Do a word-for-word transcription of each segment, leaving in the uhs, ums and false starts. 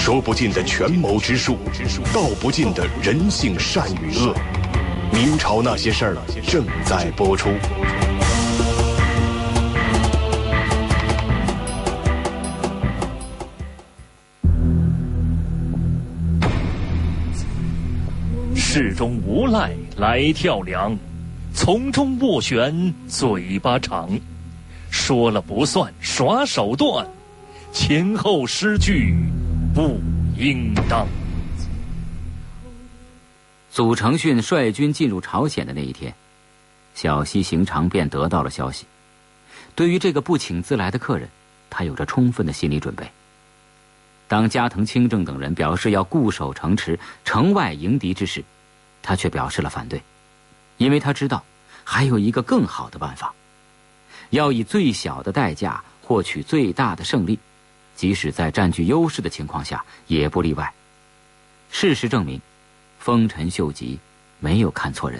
说不尽的权谋之术，道不尽的人性善与恶。明朝那些事儿正在播出。 世中无赖来跳梁，从中斡旋嘴巴长，说了不算耍手段，前后失据不应当。 祖承训率军进入朝鲜的那一天，小西行长便得到了消息。对于这个不请自来的客人，他有着充分的心理准备。当加藤清正等人表示要固守城池，城外迎敌之时，他却表示了反对，因为他知道还有一个更好的办法，要以最小的代价获取最大的胜利，即使在占据优势的情况下也不例外。事实证明，丰臣秀吉没有看错人。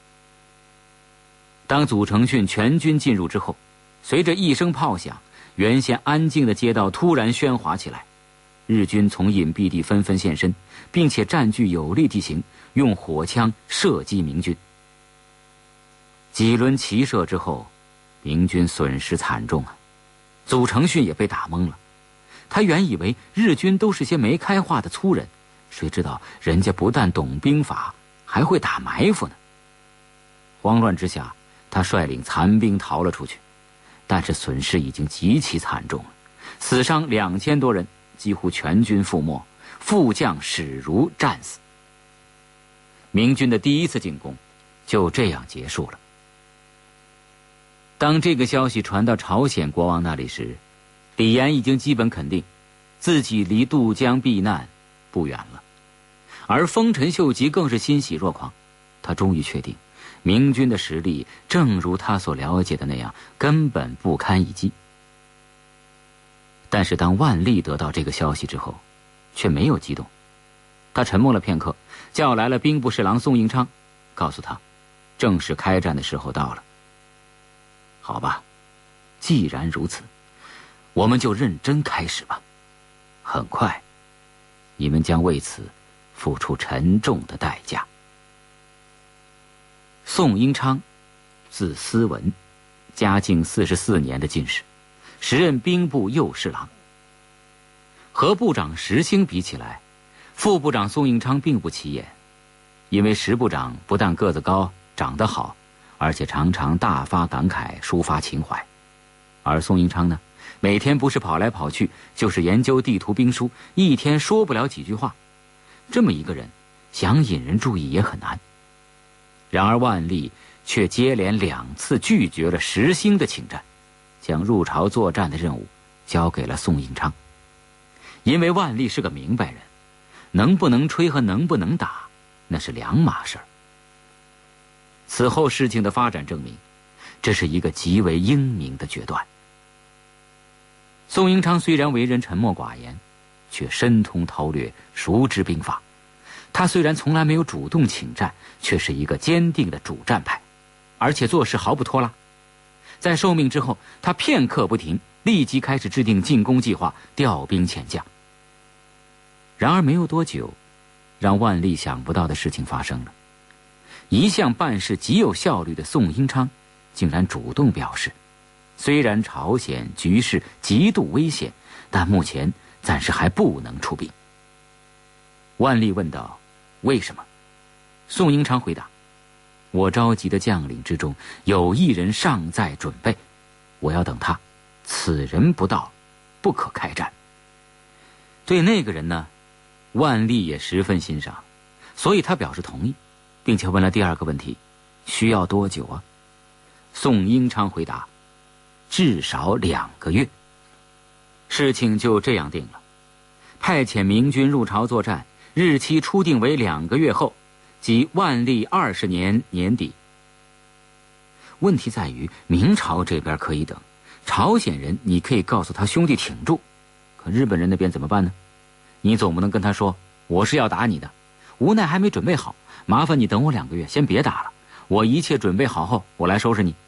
当祖承训全军进入之后，随着一声炮响，原先安静的街道突然喧哗起来，日军从隐蔽地纷纷现身，并且占据有利地形，用火枪射击明军。几轮齐射之后，明军损失惨重啊！祖承训也被打懵了。他原以为日军都是些没开化的粗人，谁知道人家不但懂兵法，还会打埋伏呢。慌乱之下，他率领残兵逃了出去，但是损失已经极其惨重了，死伤两千多人，几乎全军覆没，副将史如战死。明军的第一次进攻就这样结束了。当这个消息传到朝鲜国王那里时，李严已经基本肯定自己离渡江避难不远了，而丰臣秀吉更是欣喜若狂。他终于确定明军的实力正如他所了解的那样，根本不堪一击。但是当万历得到这个消息之后，却没有激动。他沉默了片刻，叫来了兵部侍郎宋应昌，告诉他正式开战的时候到了。好吧，既然如此，我们就认真开始吧。很快，你们将为此付出沉重的代价。宋应昌，字思文，嘉靖四十四年的进士，时任兵部右侍郎。和部长石兴比起来，副部长宋应昌并不起眼，因为石部长不但个子高，长得好，而且常常大发感慨，抒发情怀。而宋应昌呢，每天不是跑来跑去，就是研究地图兵书，一天说不了几句话。这么一个人，想引人注意也很难。然而万历却接连两次拒绝了石兴的请战，将入朝作战的任务交给了宋应昌。因为万历是个明白人，能不能吹和能不能打，那是两码事儿。此后事情的发展证明，这是一个极为英明的决断。宋应昌虽然为人沉默寡言，却深通韬略，熟知兵法。他虽然从来没有主动请战，却是一个坚定的主战派，而且做事毫不拖拉。在受命之后，他片刻不停，立即开始制定进攻计划，调兵遣将。然而没有多久，让万历想不到的事情发生了。一向办事极有效率的宋应昌竟然主动表示，虽然朝鲜局势极度危险，但目前暂时还不能出兵。万历问道：为什么？宋应昌回答：我召集的将领之中有一人尚在准备，我要等他，此人不到，不可开战。对那个人呢，万历也十分欣赏，所以他表示同意，并且问了第二个问题：需要多久啊？宋应昌回答：至少两个月。事情就这样定了，派遣明军入朝作战，日期初定为两个月后，即万历二十年年底。问题在于明朝这边可以等，朝鲜人你可以告诉他兄弟挺住，可日本人那边怎么办呢？你总不能跟他说我是要打你的，无奈还没准备好，麻烦你等我两个月，先别打了，我一切准备好后我来收拾你。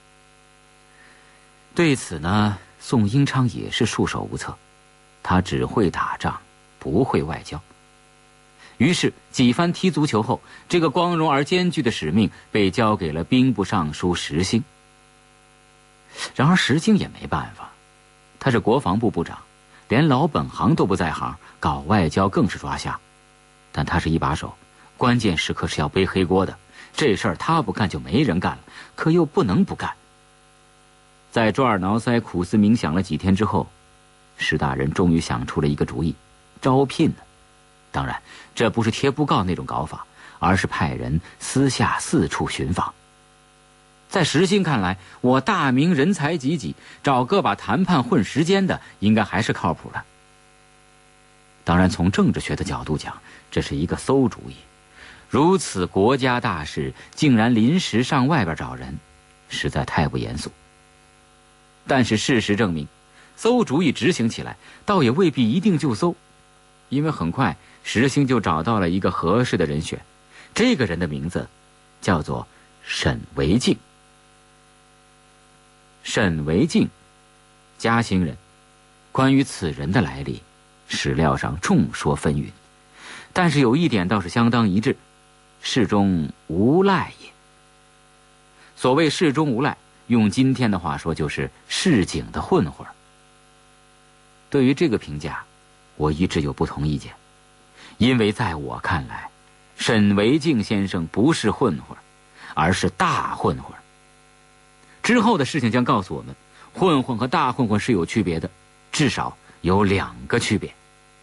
对此呢，宋应昌也是束手无策，他只会打仗， 不会外交。于是几番踢足球后，这个光荣而艰巨的使命被交给了兵部尚书石兴。然而石兴也没办法，他是国防部部长，连老本行都不在行，搞外交更是抓瞎。但他是一把手，关键时刻是要背黑锅的，这事儿他不干就没人干了，可又不能不干。在抓耳挠腮苦思冥想了几天之后，石大人终于想出了一个主意，招聘呢。当然这不是贴布告那种搞法，而是派人私下四处寻访。在石兴看来，我大明人才济济，找个把谈判混时间的应该还是靠谱的。当然从政治学的角度讲，这是一个馊主意，如此国家大事竟然临时上外边找人，实在太不严肃。但是事实证明，馊主意执行起来倒也未必一定就馊，因为很快石兴就找到了一个合适的人选，这个人的名字叫做沈惟敬。沈惟敬，嘉兴人，关于此人的来历，史料上众说纷纭，但是有一点倒是相当一致，世中无赖也。所谓世中无赖，用今天的话说就是市井的混混。对于这个评价，我一直有不同意见，因为在我看来，沈惟敬先生不是混混，而是大混混。之后的事情将告诉我们，混混和大混混是有区别的，至少有两个区别。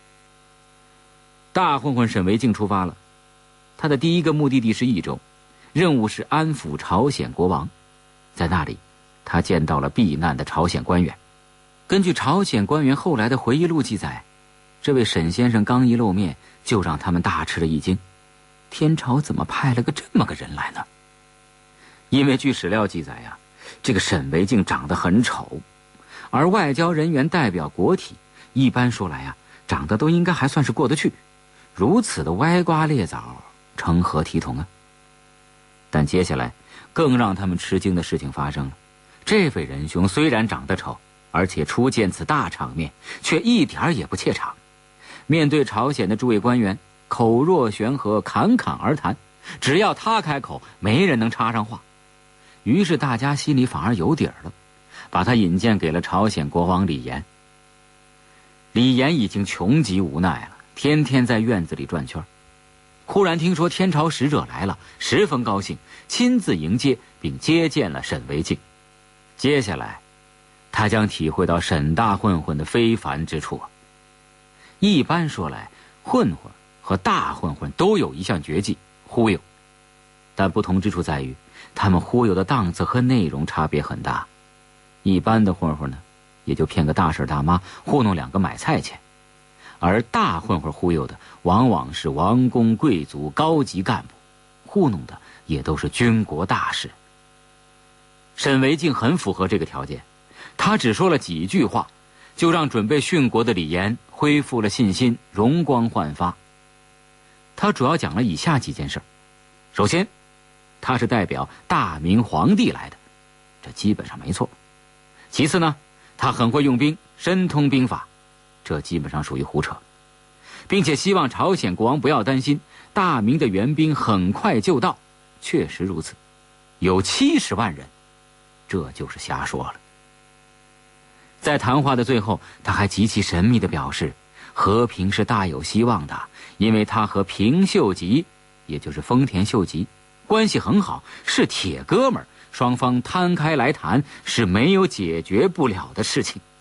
大混混沈惟敬出发了，他的第一个目的地是益州，任务是安抚朝鲜国王。在那里，他见到了避难的朝鲜官员。根据朝鲜官员后来的回忆录记载，这位沈先生刚一露面，就让他们大吃了一惊，天朝怎么派了个这么个人来呢？因为据史料记载呀、啊，这个沈惟敬长得很丑，而外交人员代表国体，一般说来啊，长得都应该还算是过得去，如此的歪瓜裂枣，成何体统啊？但接下来更让他们吃惊的事情发生了，这位仁兄虽然长得丑，而且初见此大场面，却一点也不怯场。面对朝鲜的诸位官员，口若悬河，侃侃而谈，只要他开口，没人能插上话。于是大家心里反而有底儿了，把他引荐给了朝鲜国王李严。李严已经穷极无奈了，天天在院子里转圈。忽然听说天朝使者来了，十分高兴，亲自迎接并接见了沈惟敬。接下来他将体会到沈大混混的非凡之处。一般说来，混混和大混混都有一项绝技，忽悠。但不同之处在于，他们忽悠的档次和内容差别很大。一般的混混呢，也就骗个大婶大妈，糊弄两个买菜钱。而大混混忽悠的往往是王公贵族、高级干部，糊弄的也都是军国大事。沈惟敬很符合这个条件，他只说了几句话，就让准备殉国的李严恢复了信心，容光焕发。他主要讲了以下几件事。首先，他是代表大明皇帝来的，这基本上没错。其次呢，他很会用兵，深通兵法，这基本上属于胡扯，并且希望朝鲜国王不要担心，大明的援兵很快就到，确实如此，有七十万人，这就是瞎说了。在谈话的最后，他还极其神秘地表示，和平是大有希望的，因为他和平秀吉，也就是丰田秀吉，关系很好，是铁哥们儿，双方摊开来谈是没有解决不了的事情。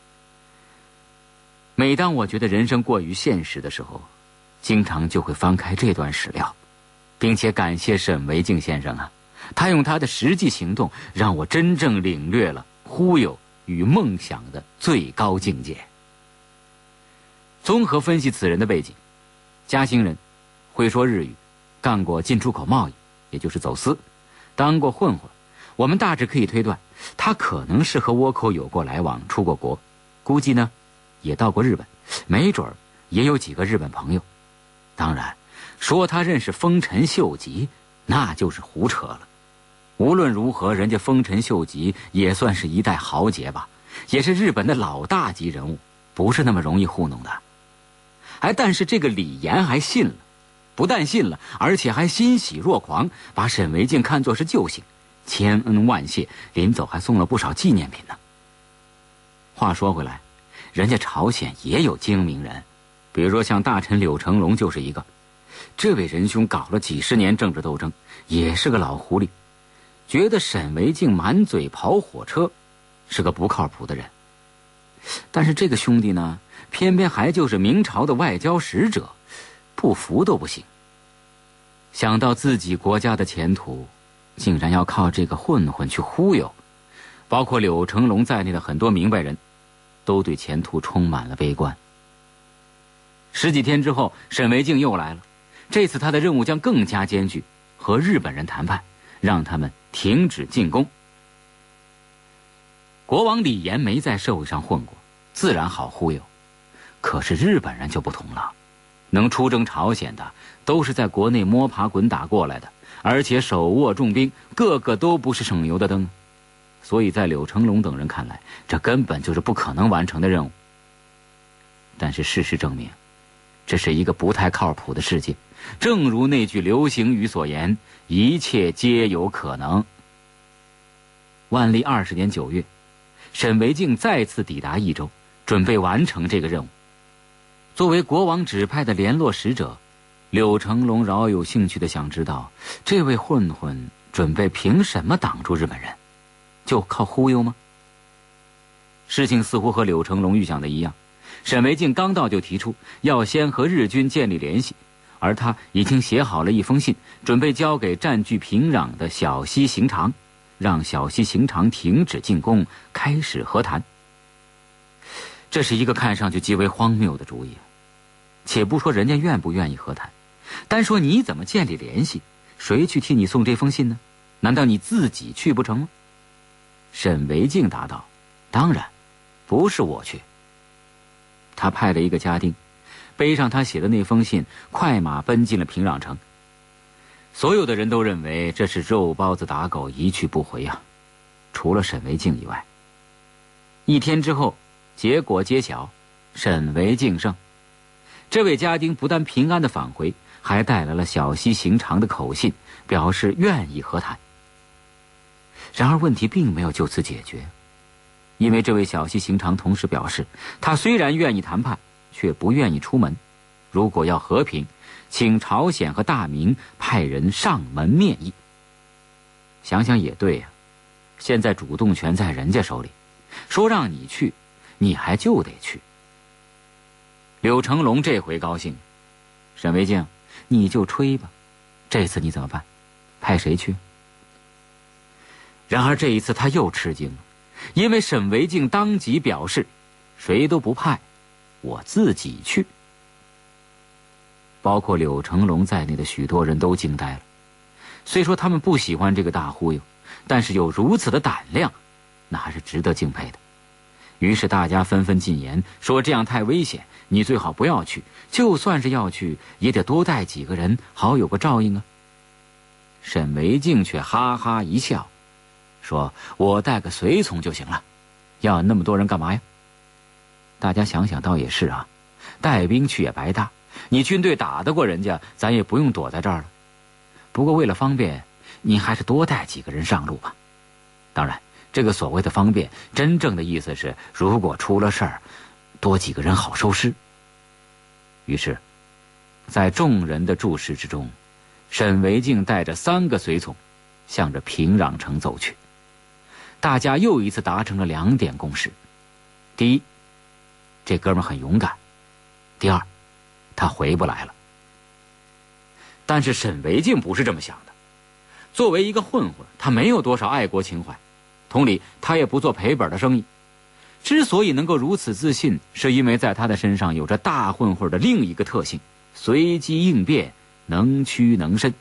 每当我觉得人生过于现实的时候，经常就会翻开这段史料，并且感谢沈惟敬先生啊，他用他的实际行动让我真正领略了忽悠与梦想的最高境界。综合分析此人的背景，嘉兴人，会说日语，干过进出口贸易，也就是走私，当过混混，我们大致可以推断，他可能是和倭寇有过来往，出过国，估计呢也到过日本，没准儿也有几个日本朋友。当然说他认识丰臣秀吉，那就是胡扯了。无论如何，人家丰臣秀吉也算是一代豪杰吧，也是日本的老大级人物，不是那么容易糊弄的。 哎，但是这个李岩还信了，不但信了，而且还欣喜若狂，把沈惟敬看作是救星，千恩万谢，临走还送了不少纪念品呢。话说回来，人家朝鲜也有精明人，比如说像大臣柳成龙就是一个。这位仁兄搞了几十年政治斗争，也是个老狐狸，觉得沈惟敬满嘴跑火车，是个不靠谱的人。但是这个兄弟呢，偏偏还就是明朝的外交使者，不服都不行。想到自己国家的前途竟然要靠这个混混去忽悠，包括柳成龙在内的很多明白人都对前途充满了悲观。十几天之后，沈惟敬又来了，这次他的任务将更加艰巨，和日本人谈判，让他们停止进攻。国王李岩没在社会上混过，自然好忽悠。可是日本人就不同了，能出征朝鲜的都是在国内摸爬滚打过来的，而且手握重兵，个个都不是省油的灯。所以在柳成龙等人看来，这根本就是不可能完成的任务。但是事实证明，这是一个不太靠谱的世界，正如那句流行语所言，一切皆有可能。万历二十年九月，沈惟敬再次抵达益州，准备完成这个任务。作为国王指派的联络使者，柳成龙饶有兴趣地想知道，这位混混准备凭什么挡住日本人？就靠忽悠吗？事情似乎和柳成龙预想的一样，沈惟敬刚到就提出要先和日军建立联系，而他已经写好了一封信，准备交给占据平壤的小西行长，让小西行长停止进攻，开始和谈。这是一个看上去极为荒谬的主意。且不说人家愿不愿意和谈，单说你怎么建立联系，谁去替你送这封信呢？难道你自己去不成吗？沈惟敬答道：当然，不是我去。他派了一个家丁，背上他写的那封信，快马奔进了平壤城。所有的人都认为这是肉包子打狗，一去不回啊，除了沈惟敬以外。一天之后，结果揭晓，沈惟敬胜。这位家丁不但平安地返回，还带来了小西行长的口信，表示愿意和谈。然而问题并没有就此解决，因为这位小西行长同时表示，他虽然愿意谈判，却不愿意出门。如果要和平，请朝鲜和大明派人上门面议。想想也对呀、啊，现在主动权在人家手里，说让你去，你还就得去。柳成龙这回高兴，沈惟敬，你就吹吧，这次你怎么办？派谁去？然而这一次他又吃惊了，因为沈惟敬当即表示，谁都不派，我自己去。包括柳成龙在内的许多人都惊呆了。虽说他们不喜欢这个大忽悠，但是有如此的胆量，那还是值得敬佩的。于是大家纷纷进言，说这样太危险，你最好不要去，就算是要去，也得多带几个人，好有个照应啊。沈惟敬却哈哈一笑，说我带个随从就行了，要那么多人干嘛呀？大家想想倒也是啊，带兵去也白搭，你军队打得过人家，咱也不用躲在这儿了。不过为了方便，你还是多带几个人上路吧。当然这个所谓的方便，真正的意思是如果出了事儿，多几个人好收尸。于是在众人的注视之中，沈惟敬带着三个随从向着平壤城走去。大家又一次达成了两点共识：第一，这哥们很勇敢；第二，他回不来了。但是沈惟敬不是这么想的，作为一个混混，他没有多少爱国情怀，同理他也不做赔本的生意。之所以能够如此自信，是因为在他的身上有着大混混的另一个特性：随机应变，能屈能伸。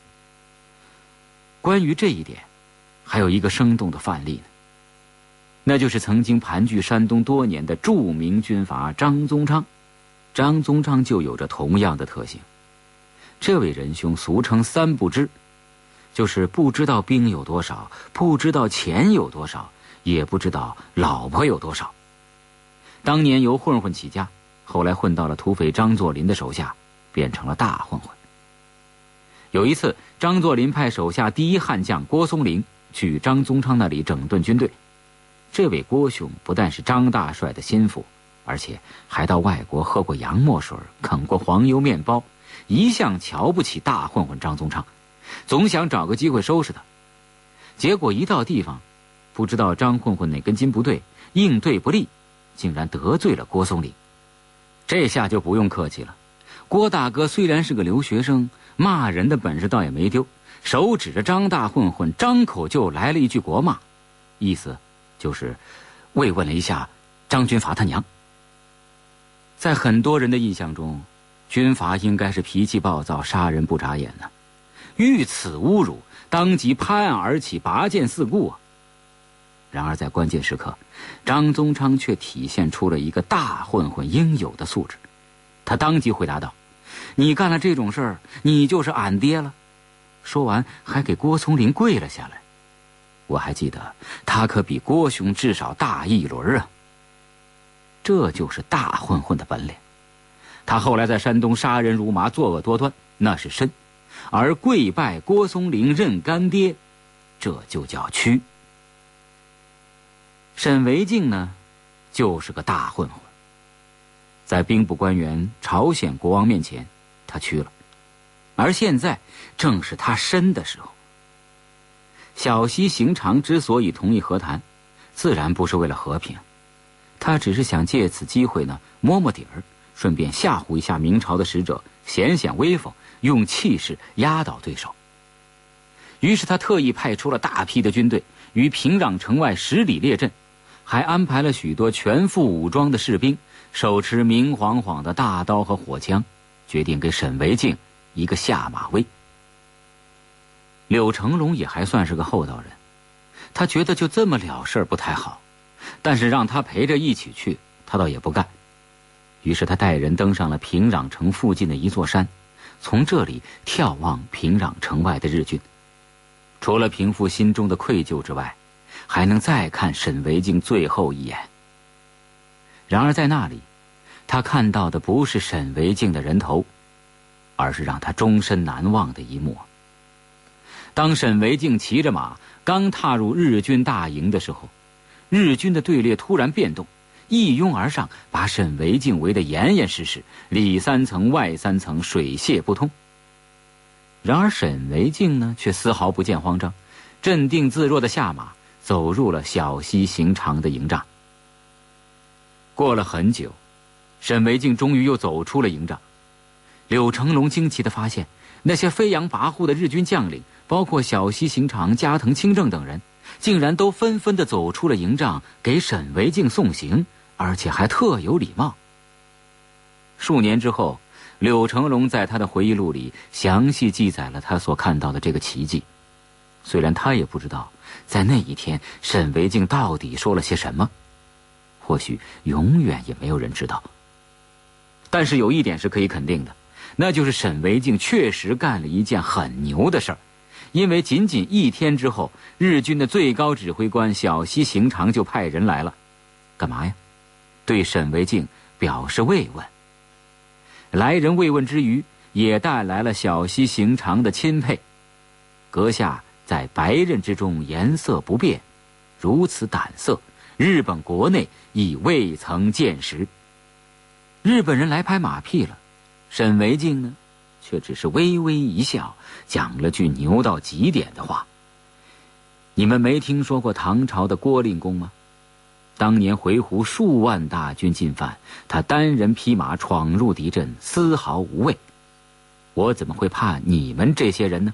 关于这一点，还有一个生动的范例呢，那就是曾经盘踞山东多年的著名军阀张宗昌。张宗昌就有着同样的特性。这位仁兄俗称三不知，就是不知道兵有多少，不知道钱有多少，也不知道老婆有多少。当年由混混起家， 后来混到了土匪张作霖的手下，变成了大混混。有一次，张作霖派手下第一悍将郭松龄去张宗昌那里整顿军队。这位郭兄不但是张大帅的心腹，而且还到外国喝过洋墨水，啃过黄油面包，一向瞧不起大混混张宗昌，总想找个机会收拾他。结果一到地方，不知道张混混哪根筋不对，应对不利，竟然得罪了郭松龄。这下就不用客气了，郭大哥虽然是个留学生，骂人的本事倒也没丢，手指着张大混混，张口就来了一句国骂，意思就是慰问了一下张军阀他娘。在很多人的印象中，军阀应该是脾气暴躁，杀人不眨眼呢、啊。遇此侮辱，当即拍案而起，拔剑四顾啊！然而在关键时刻，张宗昌却体现出了一个大混混应有的素质。他当即回答道：“你干了这种事儿，你就是俺爹了。”说完，还给郭松龄跪了下来。我还记得，他可比郭兄至少大一轮啊。这就是大混混的本领。他后来在山东杀人如麻，作恶多端，那是身；而跪拜郭松龄认干爹，这就叫屈。沈惟敬呢，就是个大混混。在兵部官员、朝鲜国王面前，他屈了。而现在正是他伸的时候。小西行长之所以同意和谈，自然不是为了和平，他只是想借此机会呢摸摸底儿，顺便吓唬一下明朝的使者，显显威风，用气势压倒对手。于是他特意派出了大批的军队于平壤城外十里列阵，还安排了许多全副武装的士兵，手持明晃晃的大刀和火枪，决定给沈惟敬一个下马威。柳成龙也还算是个厚道人，他觉得就这么了事儿不太好，但是让他陪着一起去，他倒也不干。于是他带人登上了平壤城附近的一座山，从这里眺望平壤城外的日军。除了平复心中的愧疚之外，还能再看沈惟敬最后一眼。然而在那里，他看到的不是沈惟敬的人头，而是让他终身难忘的一幕。当沈惟敬骑着马刚踏入日军大营的时候，日军的队列突然变动，一拥而上，把沈惟敬围得严严实实，里三层外三层，水泄不通。然而沈惟敬呢，却丝毫不见慌张，镇定自若地下马，走入了小西行长的营帐。过了很久，沈惟敬终于又走出了营帐。柳成龙惊奇地发现，那些飞扬跋扈的日军将领，包括小西行长、加藤清正等人，竟然都纷纷地走出了营帐，给沈惟敬送行，而且还特有礼貌。数年之后，柳成龙在他的回忆录里详细记载了他所看到的这个奇迹。虽然他也不知道在那一天沈惟敬到底说了些什么，或许永远也没有人知道。但是有一点是可以肯定的，那就是沈惟敬确实干了一件很牛的事儿。因为仅仅一天之后，日军的最高指挥官小西行长就派人来了。干嘛呀？对沈惟敬表示慰问。来人慰问之余，也带来了小西行长的钦佩。阁下在白刃之中颜色不变，如此胆色，日本国内已未曾见识。日本人来拍马屁了，沈惟敬呢，却只是微微一笑，讲了句牛到极点的话。你们没听说过唐朝的郭令公吗？当年回鹘数万大军进犯，他单人匹马闯入敌阵，丝毫无畏。我怎么会怕你们这些人呢？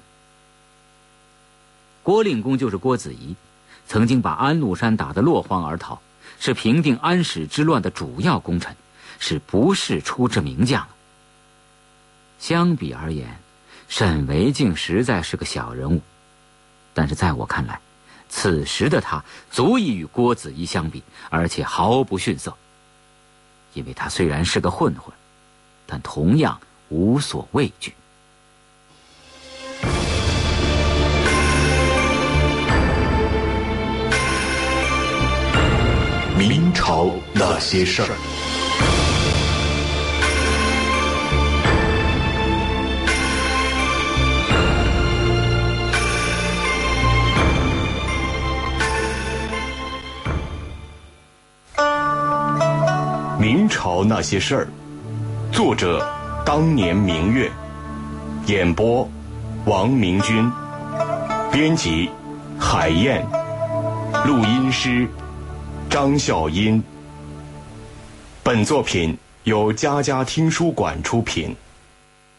郭令公就是郭子仪，曾经把安禄山打得落荒而逃，是平定安史之乱的主要功臣，是不世出之名将。相比而言，沈惟敬实在是个小人物，但是在我看来，此时的他足以与郭子仪相比，而且毫不逊色。因为他虽然是个混混，但同样无所畏惧。 明朝那些事儿。 明朝那些事儿，作者当年明月，演播王明君，编辑海燕，录音师张笑音。本作品由佳佳听书馆出品。